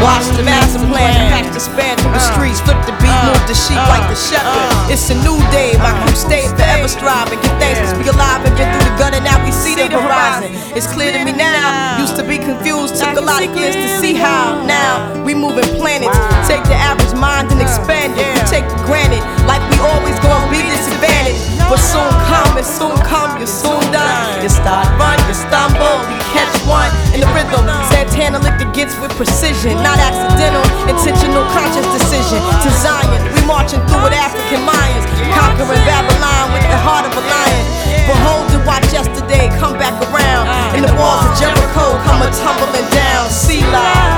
Watch the master plan, patch the span through the streets, flip the beat, move the sheep like the shepherd. It's a new day, my crew stay forever striving. Give thanks to be alive and been through the gutter, now we see the horizon. It's clear to me now, used to be confused, took a lot of years to see how. Now we moving planets, take the average mind and expand it. We take it granted, like we always gonna be disadvantaged. But soon come, and soon come, you're soon done. You start, run, you stumble, you catch one in the rhythm. Santana lick the gets with precision, not accidental, intentional, conscious decision. To Zion, we marching through with African Mayans, conquering Babylon with the heart of a lion. Behold and watch yesterday come back around, and the walls of Jericho come a tumbling down. See live.